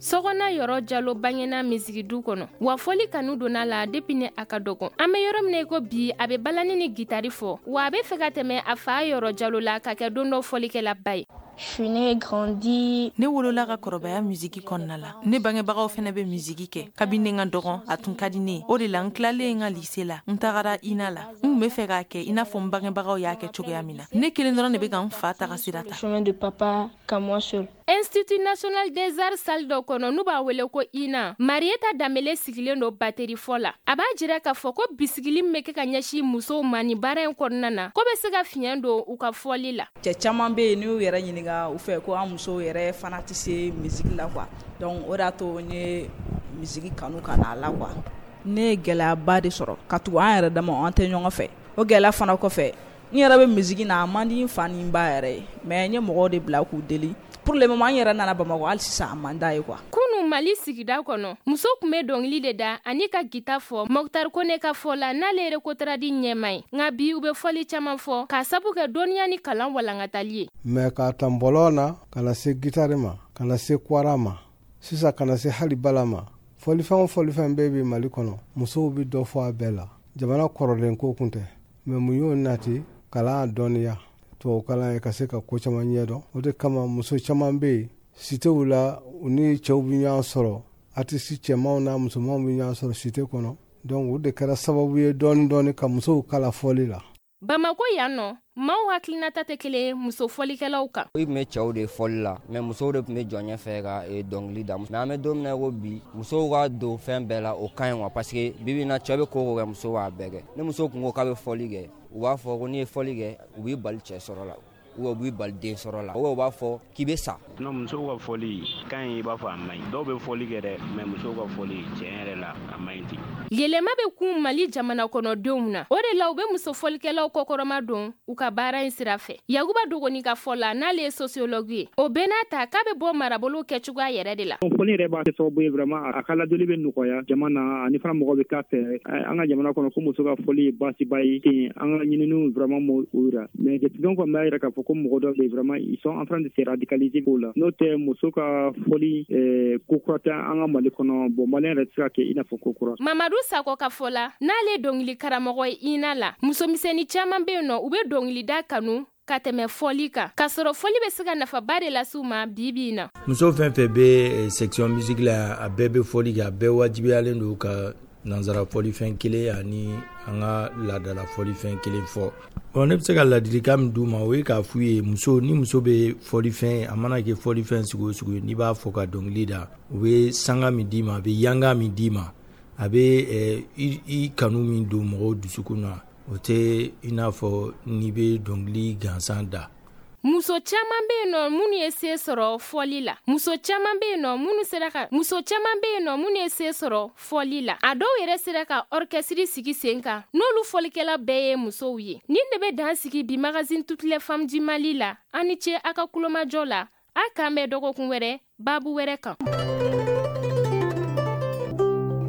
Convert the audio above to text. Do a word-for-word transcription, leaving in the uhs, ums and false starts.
Sogona yoro jalo bangena misigi du kono. Wa foli kanu donna la depuis ne aka dogo. Ame yoro mne ko bi abe balani ni gitari fo. Wa abe feka teme afa yoro jalo la ka ke dondo foli ke la bay. Je suis né grandi. Ne wolola ka korobaya musiki konna la. Ne bangebagaw fene be musiki ke. Kabine nga dogon atun kadine. O de la nklale nga lycée la. Ntagara ina la. Nme feka ke ina fo bangebagaw ya ke chogoya mina. Ne kelen dron ne be gan fata ka sirata. Chemin de papa qu'à moi seul. Institut National des Arts Salle do kono nuba wele ko ina. Marieta Damele sigile no batterie fola. Aba jira ka fo ko bisigili meke ka nyashi muso mani bara en konnana. Ko be sega fiendo u ka foli la. Cɛ caman be ni u yɛrɛ ɲininga u fɛ ko an muso yɛrɛ fana tɛ se musique la quoi. Donc o da to ne musique kanu kana la quoi. Ne gɛlɛyaba de sɔrɔ ka tugu an yɛrɛ dama an tɛ ɲɔgɔn fɛ. O gɛlɛya fana kɔfɛ n yɛrɛ be musique na man di n fa ni n ba yɛrɛ mais n ye mɔgɔw de bila k'u deli. Pour le moment n yɛrɛ nana Bamakɔ hali sisan a man d'a ye quoi. Kunu Mali sigida kono muso kun be dɔnkili de da ani ka gita fɔ Mokhtar Kone ka fɔ la n'ale yɛrɛ kotara di ɲɛma ye nka bi u be fɔli caman fɔ k'a sabu kɛ dɔnniya ni kalan walankatali ye. Mais k'a tan bɔlɔ na kana se gitari ma kana se kwara ma sisan kana se hali bala ma fɔlifɛn o fɔlifɛn bɛɛ bɛ Mali kɔnɔ musow bi dɔ fɔ a bɛɛ la jamana kɔrɔlen ko kun tɛ mais mun y'o nati kalan dɔnniya to kalan ye ka se ka ko caman ɲɛdɔn o de kama muso caman bɛ yen sitew la u ni cɛw bi ɲɔgɔn sɔrɔ artiste cɛmanw n'a musomanw bi ɲɔgɔn sɔrɔ site kɔnɔ donc o de kɛra sababu ye dɔɔni dɔɔni ka musow kala fɔli la. Bamako yan nɔ maaw hakilinata tɛ kelen muso fɔlikɛlaw kan. I tun bɛ cɛw de fɔli la mais musow de tun bɛ jɔ ɲɛfɛ ka dɔnkili da mais an bɛ don min na ko bi musow ka don fɛn bɛɛ la o ka ɲi wa parce que bibi in na cɛ bɛ ko o ko kɛ muso b'a bɛɛ kɛ ni muso tun ko k'a bɛ fɔli kɛ u b'a fɔ ko n'i ye fɔli kɛ u b'i bali cɛ sɔrɔ la ou u b'i bali den sɔrɔ la ou u b'a fɔ k'i bɛ sa. Non musow ka fɔli kan i b'a fɔ a man ɲi dɔw bɛ fɔli kɛ dɛ mais musow ka fɔli tiɲɛ yɛrɛ la a man ɲi ten. Yɛlɛma bɛ kun Mali jamana kɔnɔdenw na o de la u bɛ muso fɔlikɛlaw kɔkɔrɔma don u ka baara in sira fɛ. Yakuba Dogoni ka fɔ la n'ale ye sociologue ye o bɛɛ n'a ta k'a bɛ bɔ marabolo kɛcogoya yɛrɛ de la. Fɔli yɛrɛ b'a kɛ sababu ye vraiment a ka ladonni bɛ nɔgɔya jamana ani fana mɔgɔ bɛ k'a fɛ an ka jamana kɔnɔ ko muso ka fɔli ye baasiba ye ten an ka ɲininiw vraiment m'o yira mais depuis qu'on b'a yira k'a fɔ ko mɔgɔ dɔw de vraiment ils sont en train de se radicaliser ko la n'o tɛ muso ka fɔli ko kura tɛ an ka Mali kɔnɔ bon Malien yɛrɛ tɛ se ka kɛ i n'a fɔ ko kura. Mamadu Sako ka fɔ la n'ale dɔnkili karamɔgɔ ye ina la musomisɛnnin caman bɛ yen nɔ u bɛ dɔnkili da kanu ka tɛmɛ fɔli kan k'a sɔrɔ fɔli bɛ se ka nafaba de lase u ma bi bi in na. Muso fɛn fɛn bɛ section musique la a bɛɛ bɛ fɔli kɛ a bɛɛ wajibiyalen don ka nanzara fɔlifɛn kelen ani an ka laadala fɔlifɛn kelen fɔ. Bon ne bɛ se ka ladilikan min d'u ma o ye k'a f'u ye muso ni muso bɛ fɔlifɛn a mana kɛ fɔlifɛn sugu o sugu n'i b'a fɔ ka dɔnkili da u bɛ sanga min d'i ma a bɛ yanga min d'i ma a bɛ i kanu min don mɔgɔw dusukun na o tɛ i n'a fɔ n'i bɛ dɔnkili gansan da. Muso caman bɛ yen nɔ minnu ye se sɔrɔ fɔli la muso caman bɛ yen nɔ minnu sera ka muso caman bɛ yen nɔ minnu ye se sɔrɔ fɔli la a dɔw yɛrɛ sera ka orchestre sigi sen kan n'olu fɔlikɛla bɛɛ ye musow ye nin de bɛ dan sigi bi magazine Toutes les femmes du Mali la an ni ce a ka kulomajɔ la a k'an bɛn dɔgɔkun wɛrɛ baabu wɛrɛ kan.